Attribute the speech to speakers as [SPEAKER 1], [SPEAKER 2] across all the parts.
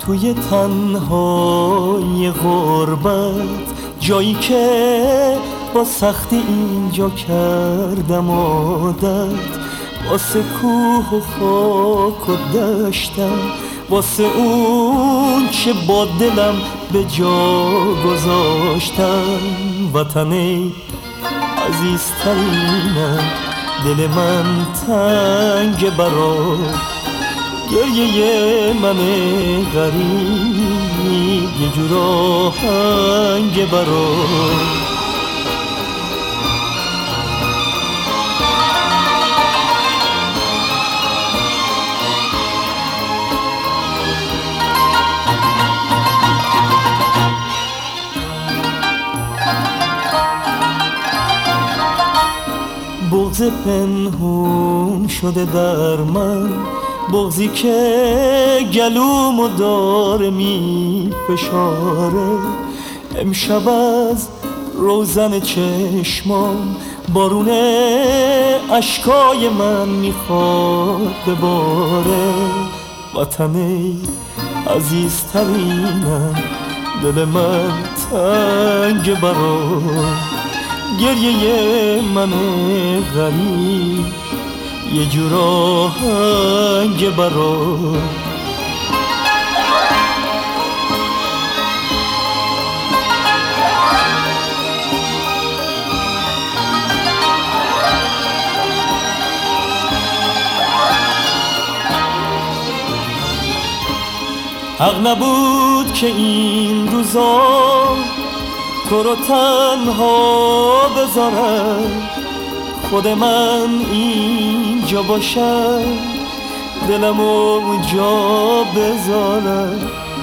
[SPEAKER 1] توی تنهای غربت، جایی که با سختی اینجا کردم عادت، واسه کوه و خاک و دشتم، واسه اون چه با دلم به جا گذاشتم. وطن عزیزترینم، دل من تنگ برات، گریه من غریب یه جور آهنگ برات. بغض پنهون شده در من، بغضی که گلومو داره می فشاره. امشب از روزن چشمام بارون اشکای من میخواد بباره. وطن عزیزترینم، دل من تنگ برات، گریه من غریب یه جور آهنگ برات. حق نبود که این روزا تو رو تنها بذارم، خود من اینجا باشم، دلم اونجا بذارم.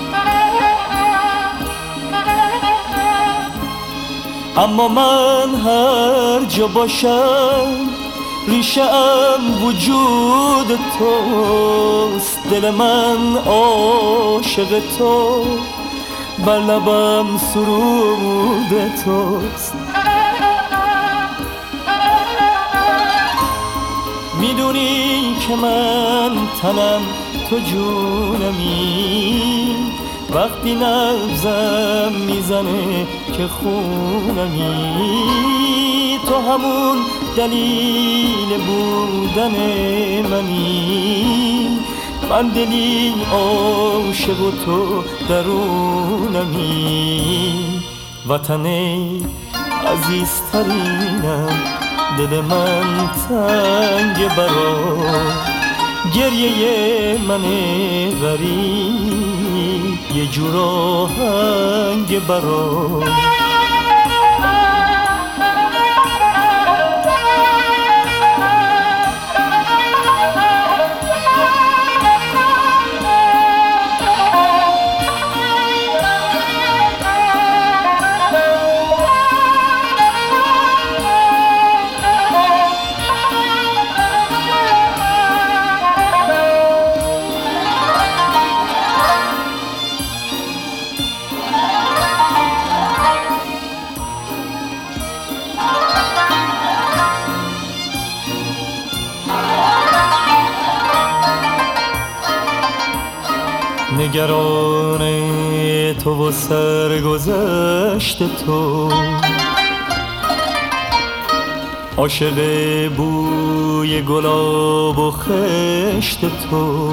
[SPEAKER 1] اما من هر جا باشم، ریشه‌ام وجود توست، دل من عاشق تو، بر لبم سرود توست. میدونی که من تنم تو جونمی، وقتی نبضم میزنه که خونمی. تو همون دلیل بودن منی، من دلی عاشق و تو درونمی. وطن عزیزترینم، دل من تنگ برات، گریه من غریب یه جور آهنگ برات. نگران تو و سرگذشت تو، عاشق بوی گلاب و خشت تو.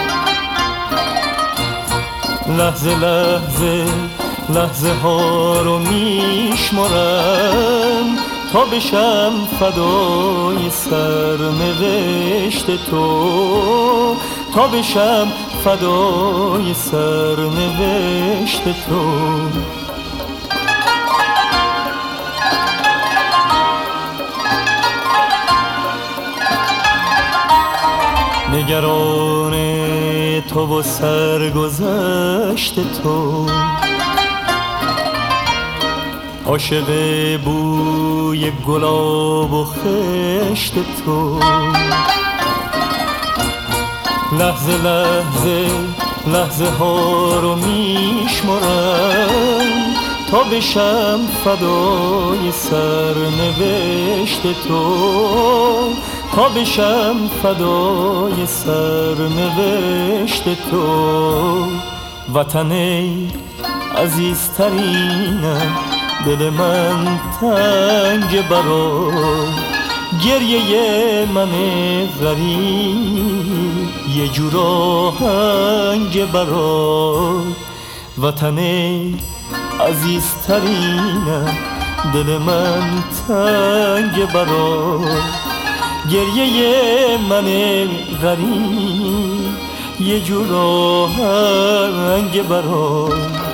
[SPEAKER 1] لحظه لحظه لحظه ها رو میشمارم، تا بشم فدای سرنوشت تو، تا بشم فدای سرنوشت تو. نگران تو و سرگذشت تو، عاشق بوی گلاب و خشت تو. لحظه لحظه لحظه ها رو میشمارم، تا بشم فدای سرنوشت تو، تا بشم فدای سرنوشت تو. وطن عزیزترینم، دل من تنگ برات، گریه من غریب یه جور آهنگ برات. وطن عزیزترینم، دل من تنگ برات، گریه من غریب یه جور آهنگ برات.